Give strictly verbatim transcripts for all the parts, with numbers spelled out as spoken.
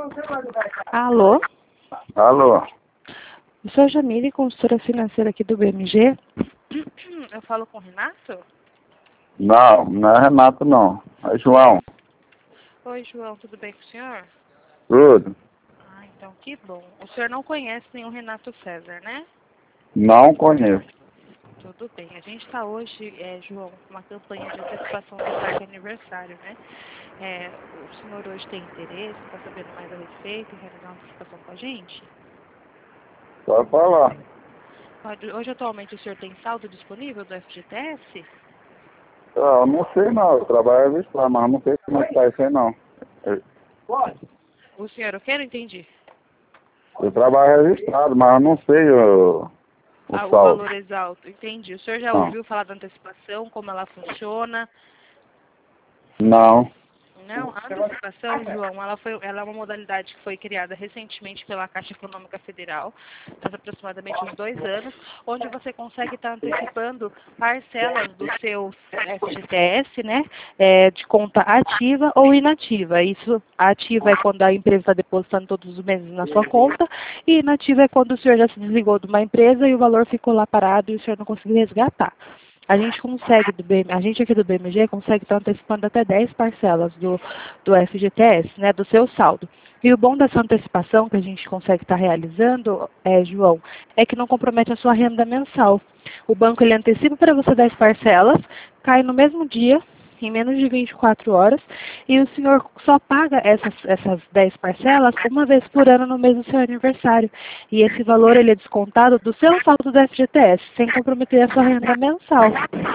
Alô? Alô? Eu sou a Jamile, consultora financeira aqui do B M G. Eu falo com o Renato? Não, não é Renato não. É João. Oi, João, tudo bem com o senhor? Tudo? Ah, então que bom. O senhor não conhece nenhum Renato César, né? Não conheço. Tudo bem. A gente está hoje, é, João, com uma campanha de antecipação do saque aniversário, né? É, o senhor hoje tem interesse, está sabendo mais a respeito, em realizar uma antecipação com a gente? Pode falar. Pode- Hoje, atualmente, o senhor tem saldo disponível do F G T S? Ah, eu não sei não, eu trabalho registrado, mas não sei como é que tá isso aí não. Eu, O senhor, o que? Eu não entendi. eu trabalho registrado, mas eu não sei o, o Ah, o saldo. valor exalto, entendi. O senhor já Não. ouviu falar da antecipação, como ela funciona? Não. Não, a antecipação, João, ela, foi, ela é uma modalidade que foi criada recentemente pela Caixa Econômica Federal, faz aproximadamente uns dois anos, onde você consegue estar antecipando parcelas do seu F G T S, né, é, de conta ativa ou inativa. Isso, a ativa é quando a empresa está depositando todos os meses na sua conta, e inativa é quando o senhor já se desligou de uma empresa e o valor ficou lá parado e o senhor não conseguiu resgatar. A gente consegue, do B M, a gente aqui do B M G consegue estar antecipando até dez parcelas do, do F G T S, né, do seu saldo. E o bom dessa antecipação que a gente consegue estar realizando, é, João, é que não compromete a sua renda mensal. O banco ele antecipa para você dez parcelas, cai no mesmo dia, em menos de vinte e quatro horas, e o senhor só paga essas, essas dez parcelas uma vez por ano no mês do seu aniversário. E esse valor ele é descontado do seu saldo do F G T S, sem comprometer a sua renda mensal.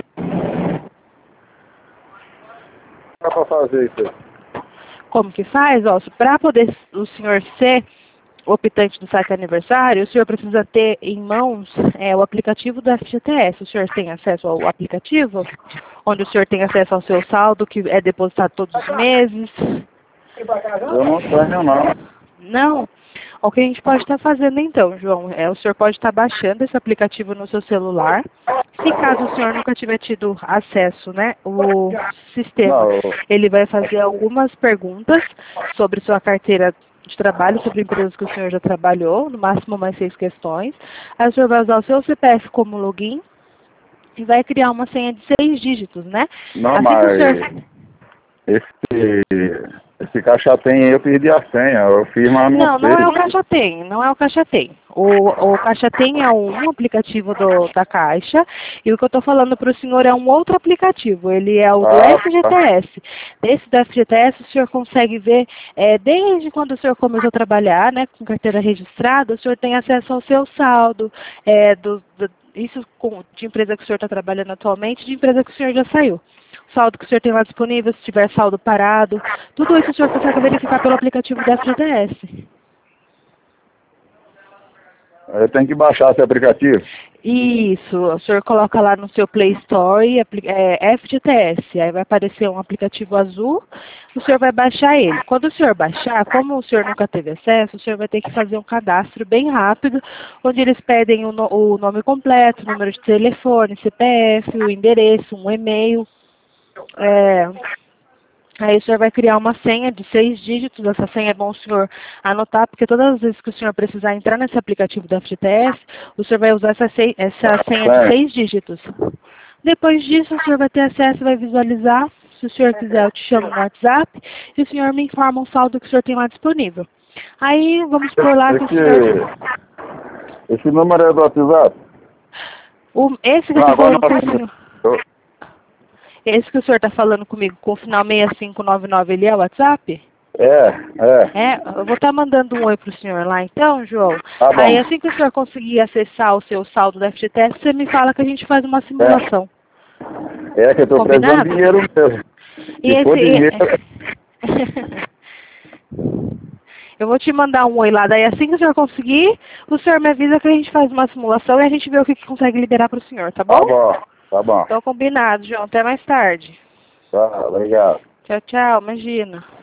Dá pra fazer isso aí? Como que faz? Para poder o senhor ser optante do saque aniversário, o senhor precisa ter em mãos é, o aplicativo do F G T S. O senhor tem acesso ao aplicativo? Onde o senhor tem acesso ao seu saldo, que é depositado todos os meses? Eu não tenho não. Não? O que a gente pode estar fazendo então, João, é o senhor pode estar baixando esse aplicativo no seu celular. Se caso o senhor nunca tiver tido acesso, né, o sistema, Não, eu- ele vai fazer algumas perguntas sobre sua carteira de trabalho, sobre empresas que o senhor já trabalhou, no máximo mais seis questões. Aí o senhor vai usar o seu C P F como login e vai criar uma senha de seis dígitos, né? não, Assim que o mas senhor... esse, esse caixa tem aí, eu perdi a senha, eu fiz, mas não Não, não é o sei. Caixa Tem, não é o Caixa Tem. O, o Caixa Tem é um aplicativo do, da Caixa, e o que eu estou falando para o senhor é um outro aplicativo, ele é o do Ah, F G T tá. S. Esse do F G T S o senhor consegue ver, é, desde quando o senhor começou a trabalhar, né, com carteira registrada, o senhor tem acesso ao seu saldo, é, do, do, isso com, de empresa que o senhor está trabalhando atualmente, de empresa que o senhor já saiu. Saldo que o senhor tem lá disponível, se tiver saldo parado, tudo isso o senhor consegue verificar pelo aplicativo do F G T S. Eu tenho que baixar esse aplicativo. Isso, o senhor coloca lá no seu Play Store, é, F G T S, aí vai aparecer um aplicativo azul, o senhor vai baixar ele. Quando o senhor baixar, como o senhor nunca teve acesso, o senhor vai ter que fazer um cadastro bem rápido, onde eles pedem o, no, o nome completo, o número de telefone, C P F, o endereço, um e-mail. É, aí o senhor vai criar uma senha de seis dígitos. Essa senha é bom o senhor anotar, porque todas as vezes que o senhor precisar entrar nesse aplicativo da F G T S, o senhor vai usar essa, se- essa senha de Tem. seis dígitos. Depois disso, o senhor vai ter acesso, vai visualizar. Se o senhor quiser, eu te chamo no WhatsApp e o senhor me informa o saldo que o senhor tem lá disponível. Aí, vamos por lá que o senhor... Esse, esse número é do WhatsApp? O, esse que eu Não, estou agora falando com o senhor... não. Eu- Esse que o senhor está falando comigo com o final seis cinco nove nove, ele é o WhatsApp? É, é. É, eu vou estar mandando um oi para o senhor lá então, João. Tá Aí bom. assim que o senhor conseguir acessar o seu saldo da F G T S, você me fala que a gente faz uma simulação. É, é que eu tô precisando de Combinado? dinheiro mesmo. E Se for dinheiro, esse... Eu vou te mandar um oi lá, daí assim que o senhor conseguir, o senhor me avisa que a gente faz uma simulação e a gente vê o que, que consegue liberar para o senhor, tá bom? tá bom, tá bom. Então combinado, João. Até mais tarde. Tá, obrigado. Tchau, tchau. Imagina.